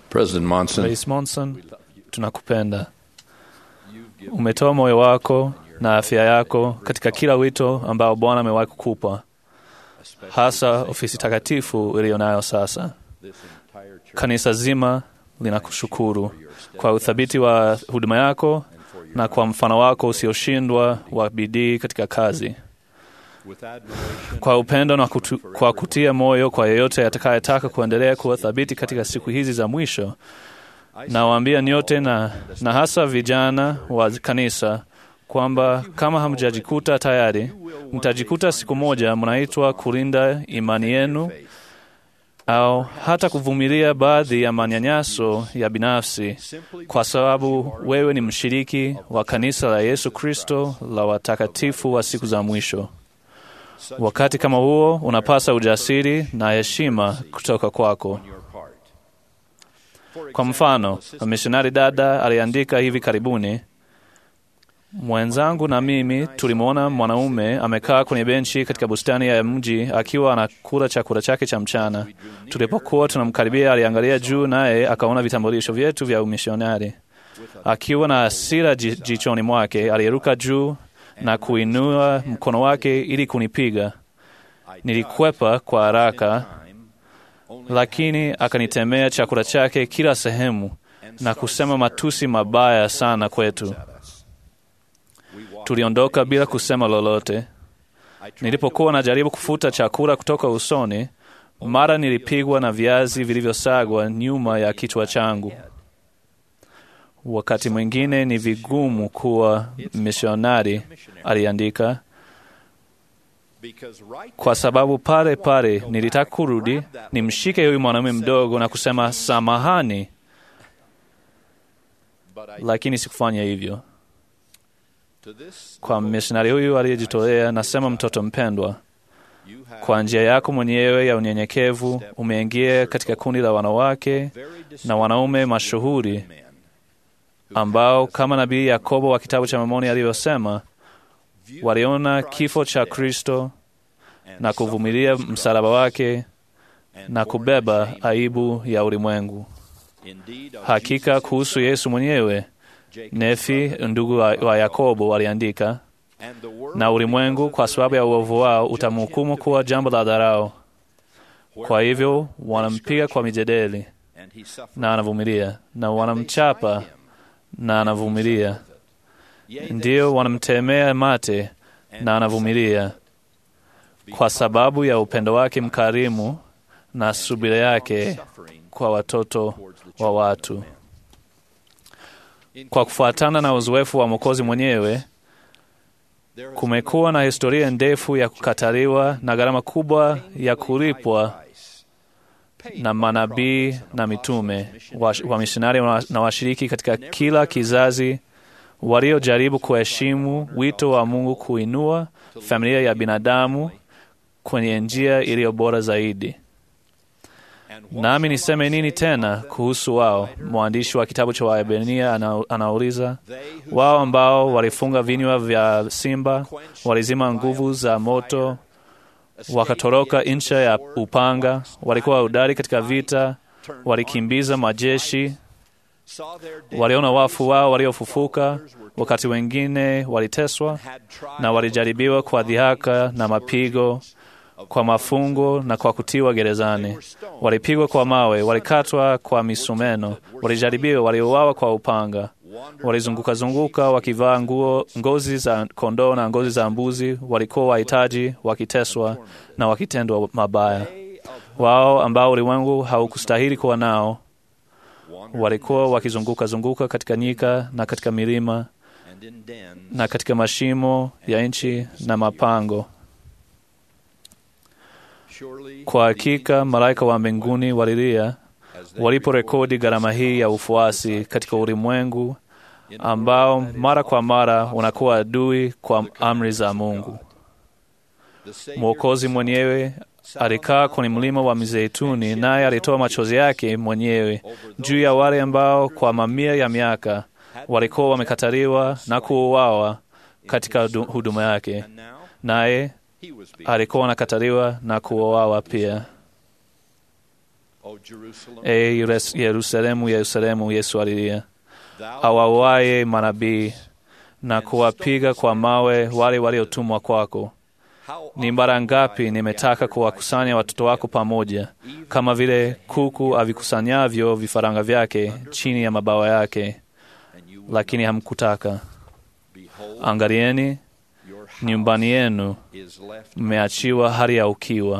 President Monson, Rais Monson, tunakupenda. Umetoa moyo wako na afya yako katika kila wito ambao Bwana amewahi kukupa, hasa ofisi takatifu iliyo nayo sasa. Kanisa zima linakushukuru kwa uthabiti wa huduma yako na kwa mfano wako usioshindwa wa bidii katika kazi. Kwa upendo na kwa kutia moyo kwa yeyote atakayetaka kuendelea kuwa thabiti katika siku hizi za mwisho, nawaambia nyote na hasa vijana wa kanisa kwamba kama hamjajikuta tayari, mtajikuta siku moja mnaitwa kulinda imani yenu au hata kuvumilia baadhi ya manyanyaso ya binafsi kwa sababu wewe ni mshiriki wa kanisa la Yesu Kristo la watakatifu wa siku za mwisho. Wakati kama huo unapasa ujasiri na heshima kutoka kwako. Kwa mfano, missionari dada aliandika hivi karibuni, mwenzangu na mimi tulimwona mwanaume amekaa kwenye benchi katika bustani ya mji akiwa anakula chakula chake cha mchana. Tulipokuwa tunamkaribia, aliangalia juu, naye akaona vitambulisho vyetu vya umisionari. Akiwa na hasira jichoni mwake, aliruka juu na kuinua mkono wake ili kunipiga. Nilikwepa kwa haraka, lakini akanitemea chakula chake kila sehemu na kusema matusi mabaya sana kwetu. Tuliondoka bila kusema lolote. Nilipokuwa najaribu kufuta chakula kutoka usoni, mara nilipigwa na viazi vilivyosagwa nyuma ya kichwa changu. Wakati mwingine ni vigumu kuwa misionari, aliandika, kwa sababu pale nilitaka kurudi nimshike huyu mwanamume mdogo na kusema samahani, lakini sikufanya hivyo. Kwa misionari huyu aliyejitolea nasema, mtoto mpendwa, kwa njia yako mwenyewe ya unyenyekevu umeingia katika kundi la wanawake na wanaume mashuhuri ambao kama nabii Yakobo wa kitabu cha Mormoni alivyosema, waliona kifo cha Kristo na kuvumilia msalaba wake na kubeba aibu ya ulimwengu. Hakika kuhusu Yesu mwenyewe, Nefi ndugu wa Yakobo aliandika, na ulimwengu kwa sababu ya uovu wao utamhukumu kuwa jambo la dharau. Kwa hivyo wanampiga kwa mijedeli na anavumilia, na wanamchapa na anavumilia. Ndio wanamtemea mate na anavumilia, kwa sababu ya upendo wake mkarimu na subira yake kwa watoto wa watu. Kwa kufuatana na uzoefu wa Mwokozi mwenyewe, kumekuwa na historia ndefu ya kukataliwa na gharama kubwa ya kulipwa na manabii na mitume, wamisionari na washiriki katika kila kizazi waliojaribu kuheshimu wito wa Mungu kuinua familia ya binadamu kwenye njia iliyo bora zaidi. Nami niseme nini tena kuhusu wao? Mwandishi wa kitabu cha Waebrania anauliza, wao ambao walifunga vinywa vya simba, walizima nguvu za moto, wakatoroka ncha ya upanga, walikuwa hodari katika vita, walikimbiza majeshi, waliona wafu wao waliofufuka, wakati wengine waliteswa na walijaribiwa kwa dhihaka na mapigo, kwa mafungo na kwa kutiwa gerezani. Walipigwa kwa mawe, walikatwa kwa misumeno, walijaribiwa, waliuawa kwa upanga. Walizunguka wakivaa ngozi za kondoo na ngozi za mbuzi, walikuwa wahitaji, wakiteswa na wakitendwa mabaya. Wao ambao ulimwengu haukustahili kuwa nao, walikuwa wakizunguka katika nyika na katika milima na katika mashimo ya nchi na mapango. Kwa hakika malaika wa mbinguni walilia waliporekodi gharama hii ya ufuasi katika ulimwengu ambao mara kwa mara unakuwa adui kwa amri za Mungu. Mwokozi mwenyewe alikaa kwenye mlima wa Mizeituni, naye alitoa machozi yake mwenyewe juu ya wale ambao kwa mamia ya miaka walikuwa wamekataliwa na kuuawa katika huduma yake, naye alikuwa anakataliwa na kuuawa pia. Yerusalemu, Yerusalemu, Yesu alilia, awauaye manabii na kuwapiga kwa mawe wale waliotumwa kwako. Ni mara ngapi nimetaka kuwakusanya watoto wako pamoja, kama vile kuku avikusanyavyo vifaranga vyake chini ya mabawa yake, lakini hamkutaka. Angalieni, nyumbani yenu mmeachiwa hali ya ukiwa.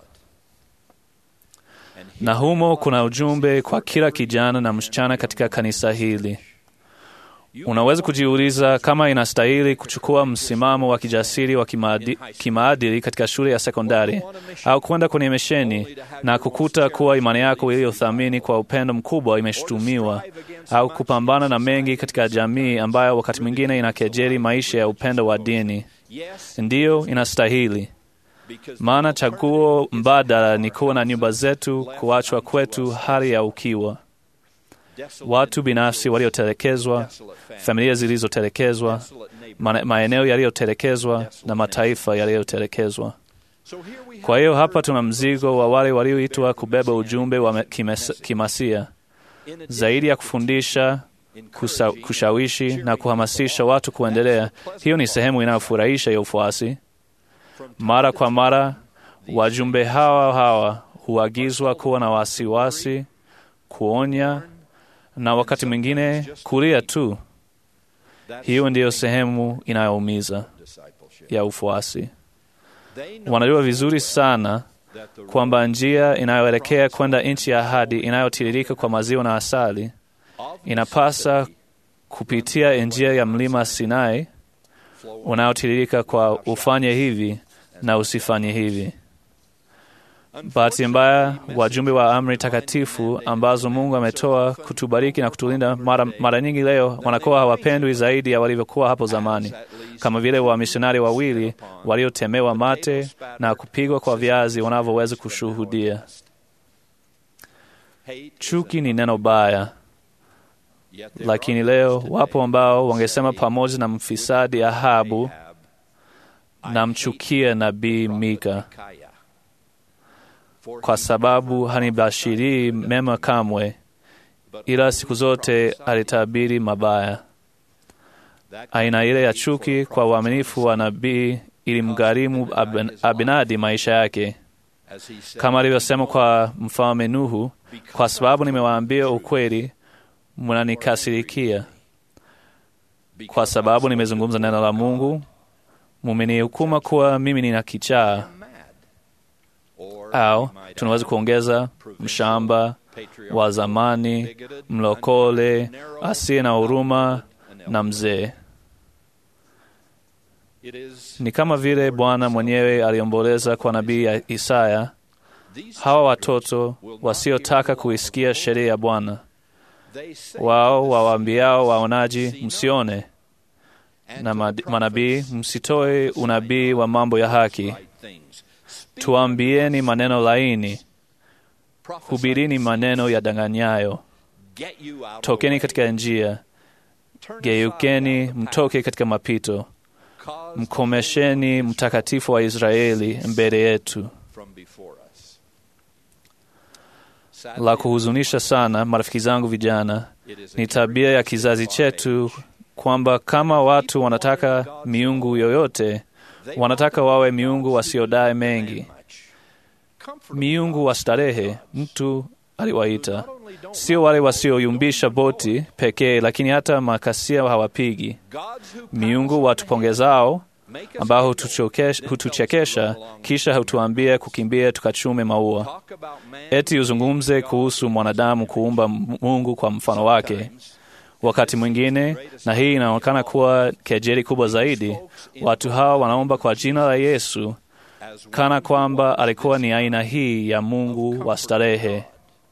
Na humo kuna ujumbe kwa kila kijana na msichana katika kanisa hili. Unaweza kujiuliza kama inastahili kuchukua msimamo wa kijasiri wa kimaadili katika shule ya sekondari au kwenda kwenye misheni na kukuta kuwa imani yako iliyothamini kwa upendo mkubwa imeshutumiwa, au kupambana na mengi katika jamii ambayo wakati mwingine inakejeli maisha ya upendo wa dini. Ndiyo, inastahili. Maana chaguo mbadala ni kuwa na nyumba zetu kuachwa kwetu hali ya ukiwa. Watu binafsi waliotelekezwa, familia zilizotelekezwa, maeneo yaliyotelekezwa na mataifa yaliyotelekezwa. Kwa hiyo hapa tuna mzigo wa wale walioitwa kubeba ujumbe wa kimasia. Zaidi ya kufundisha, kushawishi na kuhamasisha watu kuendelea, hiyo ni sehemu inayofurahisha ya ufuasi. Mara kwa mara wajumbe hawa huagizwa kuwa na wasiwasi, kuonya na wakati mwingine kulia tu. Hiyo ndiyo sehemu inayoumiza ya ufuasi. Wanajua vizuri sana kwamba njia inayoelekea kwenda nchi ya ahadi inayotiririka kwa maziwa na asali inapasa kupitia njia ya mlima Sinai unaotiririka kwa ufanye hivi na usifanye hivi. Bahati mbaya, wajumbe wa amri takatifu ambazo Mungu ametoa kutubariki na kutulinda mara nyingi leo wanakuwa hawapendwi zaidi ya walivyokuwa hapo zamani, kama vile wamisionari wawili waliotemewa mate na kupigwa kwa viazi wanavyoweza kushuhudia. Chuki ni neno baya, lakini leo wapo ambao wangesema pamoja na mfisadi Ahabu, namchukia nabii Mika kwa sababu hanibashirii mema kamwe, ila siku zote alitabiri mabaya. Aina ile ya chuki kwa uaminifu wa nabii ilimgharimu Abinadi maisha yake, kama alivyosema kwa mfalme Nuhu, kwa sababu nimewaambia ukweli mnanikasirikia. Kwa sababu nimezungumza neno la Mungu mumenihukuma kuwa mimi nina kichaa. Au tunaweza kuongeza mshamba wa zamani, mlokole, asiye na huruma na mzee. Ni kama vile Bwana mwenyewe aliomboleza kwa nabii Isaya, hawa watoto wasiotaka kuisikia sheria ya Bwana. Wao wawaambiao waonaji, msione, na manabii, msitoe unabii wa mambo ya haki. Tuambieni maneno laini, hubirini maneno yadanganyayo. Tokeni katika njia, geukeni mtoke katika mapito. Mkomesheni mtakatifu wa Israeli mbele yetu. La kuhuzunisha sana, marafiki zangu vijana, ni tabia ya kizazi chetu kwamba kama watu wanataka miungu yoyote, wanataka wawe miungu wasiodai mengi, miungu wa starehe. Mtu aliwaita sio wale wasioyumbisha boti pekee, lakini hata makasia hawapigi. Miungu watupongezao, ambao hutuchekesha kisha hutuambia kukimbia tukachume maua. Eti uzungumze kuhusu mwanadamu kuumba Mungu kwa mfano wake. Wakati mwingine, na hii inaonekana kuwa kejeli kubwa zaidi, watu hawa wanaomba kwa jina la Yesu kana kwamba alikuwa ni aina hii ya Mungu wa starehe.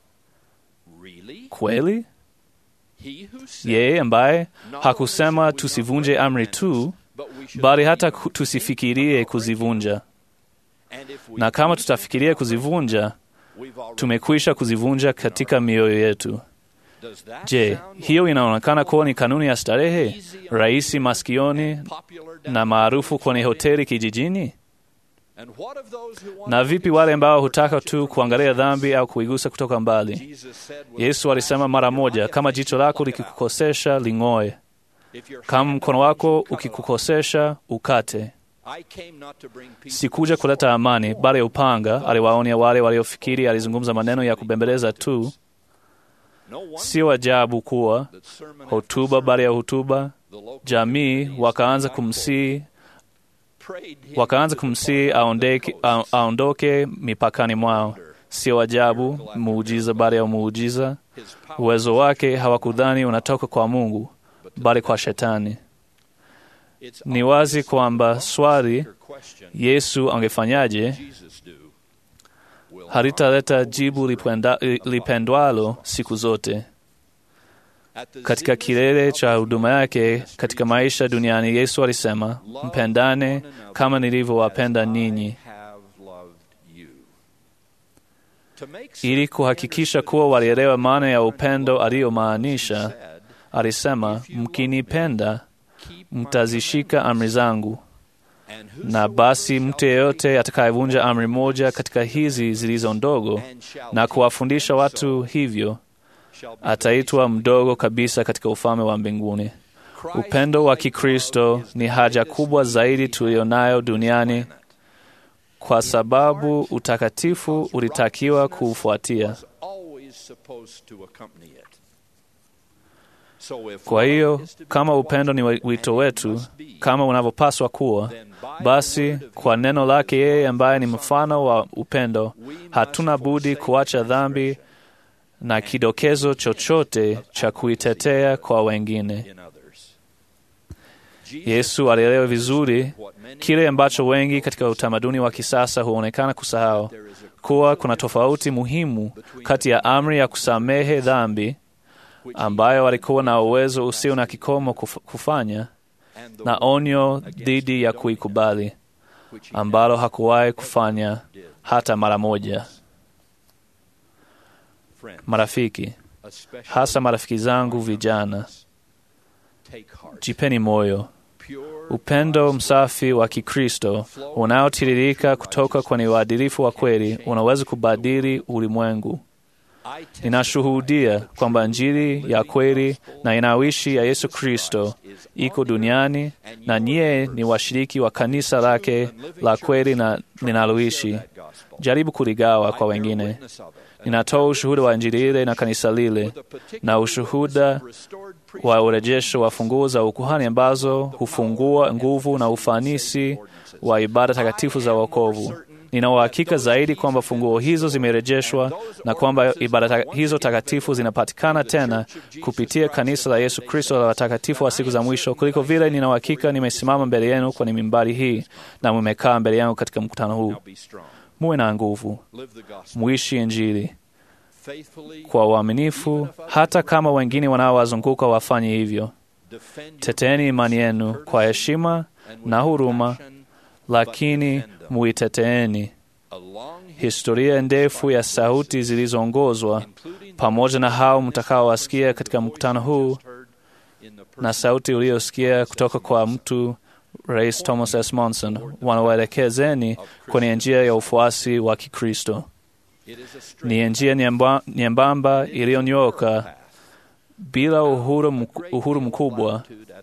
Kweli? Yeye ambaye hakusema tusivunje amri tu, bali hata tusifikirie kuzivunja. Na kama tutafikiria kuzivunja, tumekwisha kuzivunja katika mioyo yetu. Je, hiyo inaonekana kuwa ni kanuni ya starehe, rahisi masikioni na maarufu kwenye hoteli kijijini? Na vipi wale ambao hutaka tu kuangalia dhambi au kuigusa kutoka mbali? Yesu alisema mara moja, kama jicho lako likikukosesha, ling'oe. Kama mkono wako ukikukosesha, ukate. Sikuja kuleta amani, bali upanga, aliwaonya wale waliofikiri alizungumza maneno ya kubembeleza tu. Sio ajabu kuwa hotuba baada ya hotuba, jamii wakaanza kumsihi aondoke mipakani mwao. Sio ajabu, muujiza baada ya muujiza, uwezo wake hawakudhani unatoka kwa Mungu, bali kwa Shetani. Ni wazi kwamba swali, Yesu angefanyaje, halitaleta jibu lipendwalo siku zote. Katika kilele cha huduma yake katika maisha duniani, Yesu alisema, mpendane kama nilivyowapenda ninyi. Ili kuhakikisha kuwa walielewa maana ya upendo aliyomaanisha, alisema, mkinipenda mtazishika amri zangu. Na basi mtu yeyote atakayevunja amri moja katika hizi zilizo ndogo na kuwafundisha watu hivyo, ataitwa mdogo kabisa katika ufalme wa mbinguni. Upendo wa Kikristo ni haja kubwa zaidi tulionayo duniani, kwa sababu utakatifu ulitakiwa kuufuatia. Kwa hiyo, kama upendo ni wito wetu, kama unavyopaswa kuwa, basi kwa neno lake yeye ambaye ni mfano wa upendo, hatuna budi kuacha dhambi na kidokezo chochote cha kuitetea kwa wengine. Yesu alielewa vizuri kile ambacho wengi katika utamaduni wa kisasa huonekana kusahau, kuwa kuna tofauti muhimu kati ya amri ya kusamehe dhambi ambayo walikuwa na uwezo usio na kikomo kufanya, na onyo dhidi ya kuikubali ambalo hakuwahi kufanya hata mara moja. Marafiki, hasa marafiki zangu vijana, jipeni moyo. Upendo msafi wa Kikristo unaotiririka kutoka kwenye uadilifu wa kweli unaweza kubadili ulimwengu. Ninashuhudia kwamba Injili ya kweli na inayoishi ya Yesu Kristo iko duniani, na nyie ni washiriki wa kanisa lake la kweli na linaloishi. Jaribu kuligawa kwa wengine. Ninatoa ushuhuda wa Injili ile na kanisa lile, na ushuhuda wa urejesho wa funguo za ukuhani ambazo hufungua nguvu na ufanisi wa ibada takatifu za wokovu. Nina uhakika zaidi kwamba funguo hizo zimerejeshwa na kwamba ibada hizo takatifu zinapatikana tena kupitia kanisa la Yesu Kristo la watakatifu wa siku za mwisho, kuliko vile nina uhakika nimesimama mbele yenu kwenye mimbari hii na mmekaa mbele yangu katika mkutano huu. Muwe na nguvu, muishi Injili kwa uaminifu, hata kama wengine wanaowazunguka wafanye hivyo. Teteeni imani yenu kwa heshima na huruma, lakini muiteteeni. Historia ndefu ya sauti zilizoongozwa, pamoja na hao mtakaowasikia katika mkutano huu, na sauti uliyosikia kutoka kwa mtu Rais Thomas S. Monson, wanawaelekezeni kwenye njia ya ufuasi wa Kikristo. Ni njia nyembamba iliyonyooka, bila uhuru mkubwa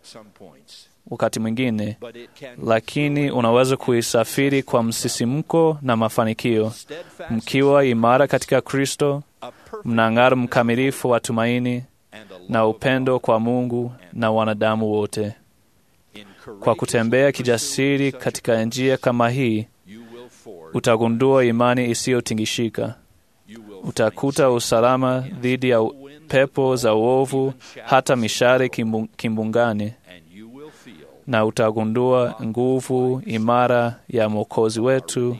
wakati mwingine, lakini unaweza kuisafiri kwa msisimko na mafanikio, mkiwa imara katika Kristo, mnang'ara mkamilifu wa tumaini na upendo kwa Mungu na wanadamu wote. Kwa kutembea kijasiri katika njia kama hii, utagundua imani isiyotingishika. Utakuta usalama dhidi ya pepo za uovu, hata mishale kimbungani, na utagundua nguvu imara ya Mwokozi wetu,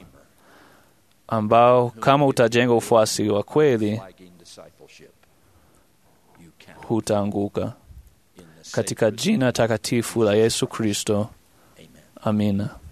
ambao kama utajenga ufuasi wa kweli, hutaanguka. Katika jina takatifu la Yesu Kristo, amina.